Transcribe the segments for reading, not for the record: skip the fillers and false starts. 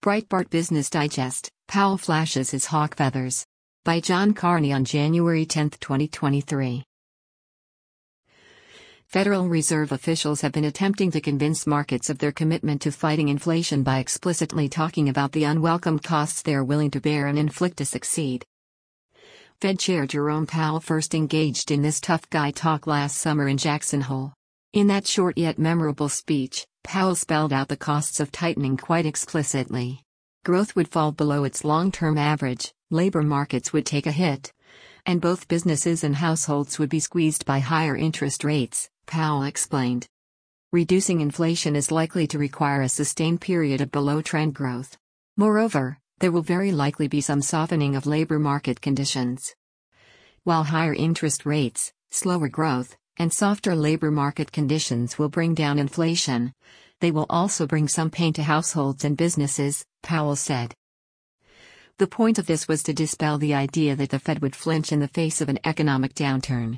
Breitbart Business Digest, Powell flashes his hawk feathers. By John Carney on January 10, 2023. Federal Reserve officials have been attempting to convince markets of their commitment to fighting inflation by explicitly talking about the unwelcome costs they are willing to bear and inflict to succeed. Fed Chair Jerome Powell first engaged in this tough guy talk last summer in Jackson Hole. In that short yet memorable speech, Powell spelled out the costs of tightening quite explicitly. Growth would fall below its long-term average, labor markets would take a hit, and both businesses and households would be squeezed by higher interest rates, Powell explained. Reducing inflation is likely to require a sustained period of below-trend growth. Moreover, there will very likely be some softening of labor market conditions. While higher interest rates, slower growth, and softer labor market conditions will bring down inflation, they will also bring some pain to households and businesses, Powell said. The point of this was to dispel the idea that the Fed would flinch in the face of an economic downturn.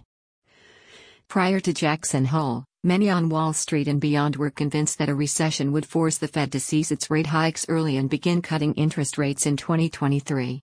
Prior to Jackson Hole, many on Wall Street and beyond were convinced that a recession would force the Fed to cease its rate hikes early and begin cutting interest rates in 2023.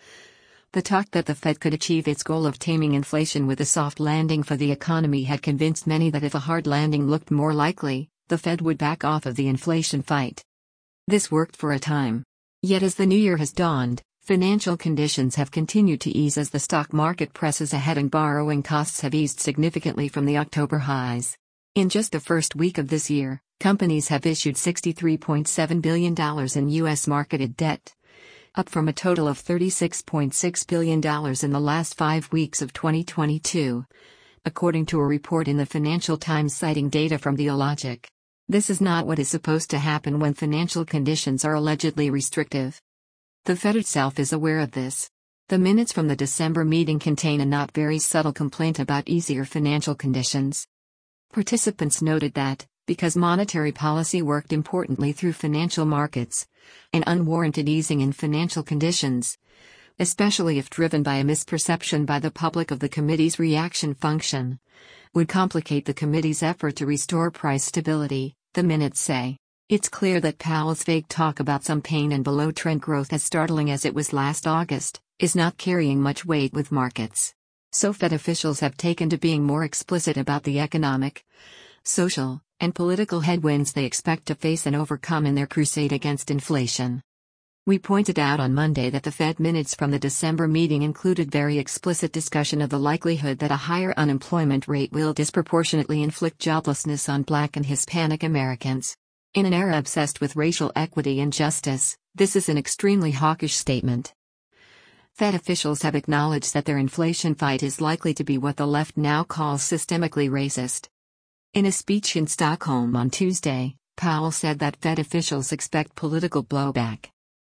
The talk that the Fed could achieve its goal of taming inflation with a soft landing for the economy had convinced many that if a hard landing looked more likely, the Fed would back off of the inflation fight. This worked for a time. Yet as the new year has dawned, financial conditions have continued to ease as the stock market presses ahead and borrowing costs have eased significantly from the October highs. In just the first week of this year, companies have issued $63.7 billion in U.S. marketed debt, up from a total of $36.6 billion in the last 5 weeks of 2022, according to a report in the Financial Times citing data from Dealogic. This is not what is supposed to happen when financial conditions are allegedly restrictive. The Fed itself is aware of this. The minutes from the December meeting contain a not very subtle complaint about easier financial conditions. Participants noted that, because monetary policy worked importantly through financial markets, an unwarranted easing in financial conditions, especially if driven by a misperception by the public of the committee's reaction function, would complicate the committee's effort to restore price stability, the minutes say. It's clear that Powell's vague talk about some pain and below-trend growth, as startling as it was last August, is not carrying much weight with markets. So Fed officials have taken to being more explicit about the economic, social, and political headwinds they expect to face and overcome in their crusade against inflation. We pointed out on Monday that the Fed minutes from the December meeting included very explicit discussion of the likelihood that a higher unemployment rate will disproportionately inflict joblessness on Black and Hispanic Americans. In an era obsessed with racial equity and justice, this is an extremely hawkish statement. Fed officials have acknowledged that their inflation fight is likely to be what the left now calls systemically racist. In a speech in Stockholm on Tuesday, Powell said that Fed officials expect political blowback.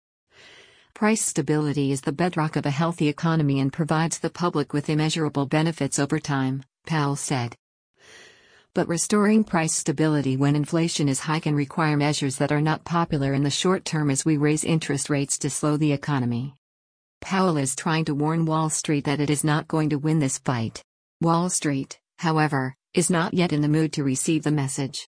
Price stability is the bedrock of a healthy economy and provides the public with immeasurable benefits over time, Powell said. But restoring price stability when inflation is high can require measures that are not popular in the short term as we raise interest rates to slow the economy. Powell is trying to warn Wall Street that it is not going to win this fight. Wall Street, however, is not yet in the mood to receive the message.